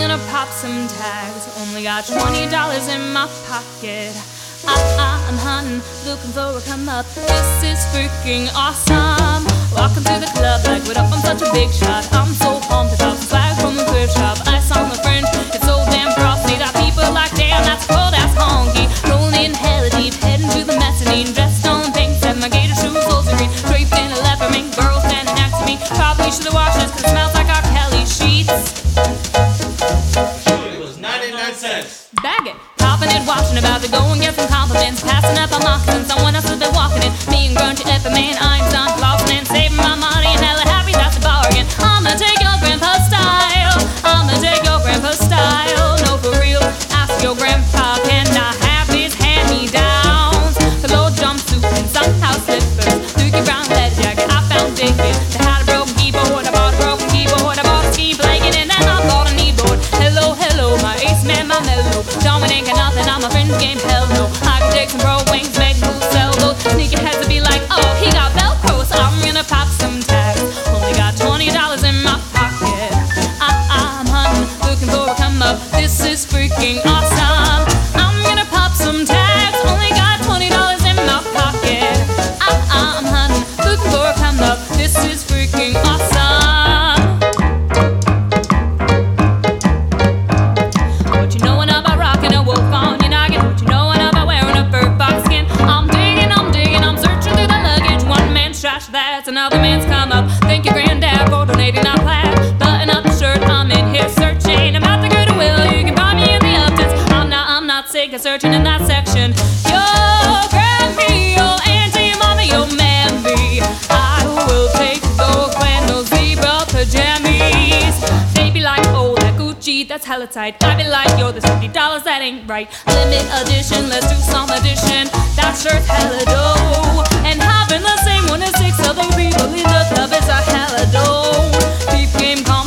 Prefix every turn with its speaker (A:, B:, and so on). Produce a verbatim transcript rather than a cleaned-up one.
A: gonna pop some tags. Only got twenty dollars in my pocket. I, I'm hunting, looking for a come up. This is freaking awesome. Walking through the club like, what up, I'm such a big shot. I'm so pumped about some swag from the thrift shop. Ice on the fringe, it's so damn frosty that people like, damn, that's cold ass honky. Rolling in hella deep, heading to the mezzanine. Dressed on pink, and my gator shoes also green. Draped in a leopard mink, girl standing next to me. Probably should've washed this, cause it smells like R. Kelly sheets.
B: It was ninety-nine cents.
A: Bag it, popping it, watching about to go and get some compliments. Passing up on moccasins, someone else has been walking in. Me and grungy effing man, I'm done flossing and saving my money and hella happy, that's a bargain. I'ma take your grandpa's style, I'ma take your grandpa's style. No, for real, ask your grandpa, can I have his hand-me-downs? The low jumpsuit and sunhouse slippers, Dookie brown leather jacket, I found David. They had a broken keyboard, I bought a broken keyboard, I bought a ski blanket and then I bought a kneeboard. Hello, hello, my ace man, my mellow. Dominic and nothing on my friend's game, hell no. I can take some bro wings, make moves, sell those. Sneaky heads to be like, oh, he got Velcro, so I'm gonna pop some tags. Only got twenty dollars in my pocket. I, I'm hunting, looking for a come up. This is freaking awesome. I'm gonna pop some tags. Only got twenty dollars in my pocket. I, I'm hunting, looking for a come up. This is freaking awesome. What you knowin' about rockin' a wolf on your noggin? What you knowin' about wearing a fur fox skin? I'm digging, I'm digging, I'm searching through the luggage. One man's trash, that's another man's come up. Thank you, granddad, for donating our plaid. Button up the shirt, I'm in here searching. I'm at the Goodwill, you can buy me in the Uptons. I'm not, I'm not sick of searching in that section. Yo, Grammy, yo, auntie, mommy, yo, mammy, I will take those flannel zebra pajamas. They be like, oh, that Gucci, that's hella tight. I be like, yo, this fifty dollars, that ain't right. Limit edition, let's do some addition. That shirt's hella dope. And having the same one as six other people in the club is a hella dope. Deep game